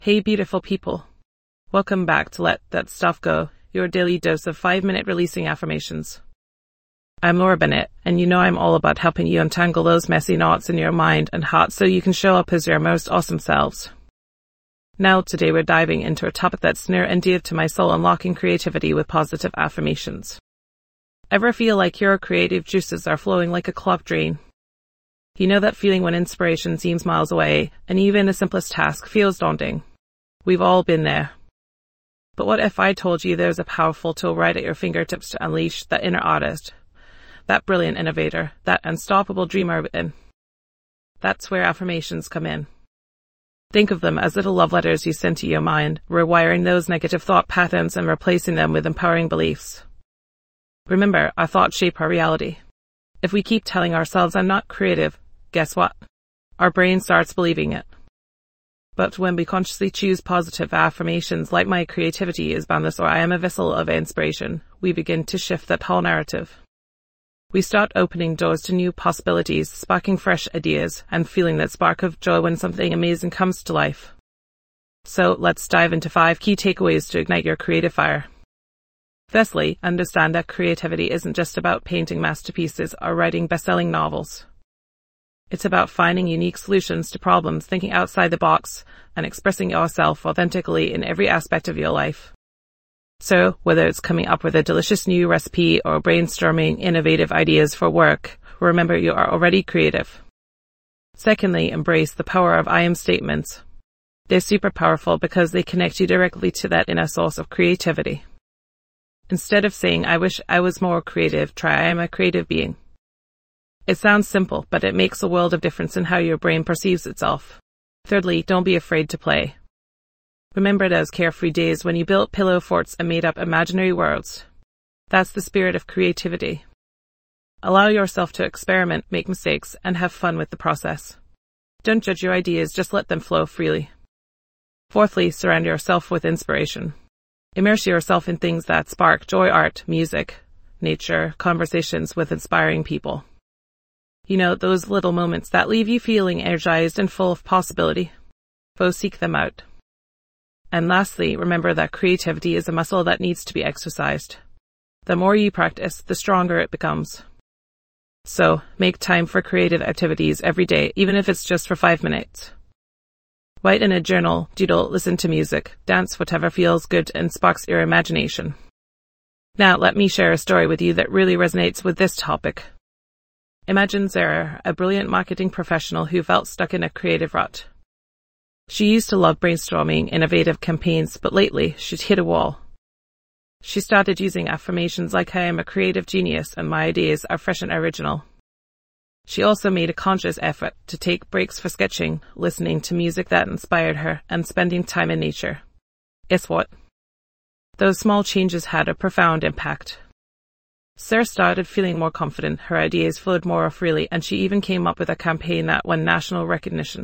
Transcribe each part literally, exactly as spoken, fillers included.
Hey beautiful people. Welcome back to Let That Stuff Go, your daily dose of five-minute releasing affirmations. I'm Laura Bennett, and you know I'm all about helping you untangle those messy knots in your mind and heart so you can show up as your most awesome selves. Now, today we're diving into a topic that's near and dear to my soul, unlocking creativity with positive affirmations. Ever feel like your creative juices are flowing like a clogged drain? You know that feeling when inspiration seems miles away, and even the simplest task feels daunting. We've all been there. But what if I told you there's a powerful tool right at your fingertips to unleash that inner artist, that brilliant innovator, that unstoppable dreamer within? That's where affirmations come in. Think of them as little love letters you send to your mind, rewiring those negative thought patterns and replacing them with empowering beliefs. Remember, our thoughts shape our reality. If we keep telling ourselves I'm not creative, guess what? Our brain starts believing it. But when we consciously choose positive affirmations like my creativity is boundless or I am a vessel of inspiration, we begin to shift that whole narrative. We start opening doors to new possibilities, sparking fresh ideas, and feeling that spark of joy when something amazing comes to life. So let's dive into five key takeaways to ignite your creative fire. Firstly, understand that creativity isn't just about painting masterpieces or writing best-selling novels. It's about finding unique solutions to problems, thinking outside the box, and expressing yourself authentically in every aspect of your life. So, whether it's coming up with a delicious new recipe or brainstorming innovative ideas for work, remember you are already creative. Secondly, embrace the power of I am statements. They're super powerful because they connect you directly to that inner source of creativity. Instead of saying, I wish I was more creative, try I am a creative being. It sounds simple, but it makes a world of difference in how your brain perceives itself. Thirdly, don't be afraid to play. Remember those carefree days when you built pillow forts and made up imaginary worlds. That's the spirit of creativity. Allow yourself to experiment, make mistakes, and have fun with the process. Don't judge your ideas, just let them flow freely. Fourthly, surround yourself with inspiration. Immerse yourself in things that spark joy, art, music, nature, conversations with inspiring people. You know, those little moments that leave you feeling energized and full of possibility. Go seek them out. And lastly, remember that creativity is a muscle that needs to be exercised. The more you practice, the stronger it becomes. So, make time for creative activities every day, even if it's just for five minutes. Write in a journal, doodle, listen to music, dance, whatever feels good and sparks your imagination. Now, let me share a story with you that really resonates with this topic. Imagine Zara, a brilliant marketing professional who felt stuck in a creative rut. She used to love brainstorming innovative campaigns, but lately she'd hit a wall. She started using affirmations like I am a creative genius and my ideas are fresh and original. She also made a conscious effort to take breaks for sketching, listening to music that inspired her, and spending time in nature. Guess what? Those small changes had a profound impact. Sarah started feeling more confident, her ideas flowed more freely, and she even came up with a campaign that won national recognition.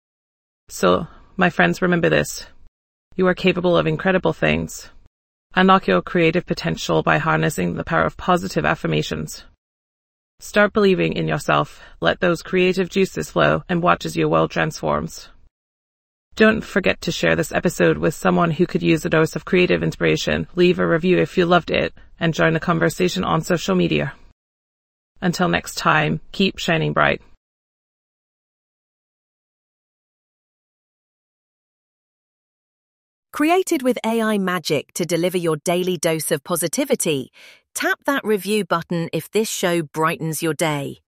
So, my friends, remember this. You are capable of incredible things. Unlock your creative potential by harnessing the power of positive affirmations. Start believing in yourself, let those creative juices flow, and watch as your world transforms. Don't forget to share this episode with someone who could use a dose of creative inspiration. Leave a review if you loved it, and join the conversation on social media. Until next time, keep shining bright. Created with A I magic to deliver your daily dose of positivity, tap that review button if this show brightens your day.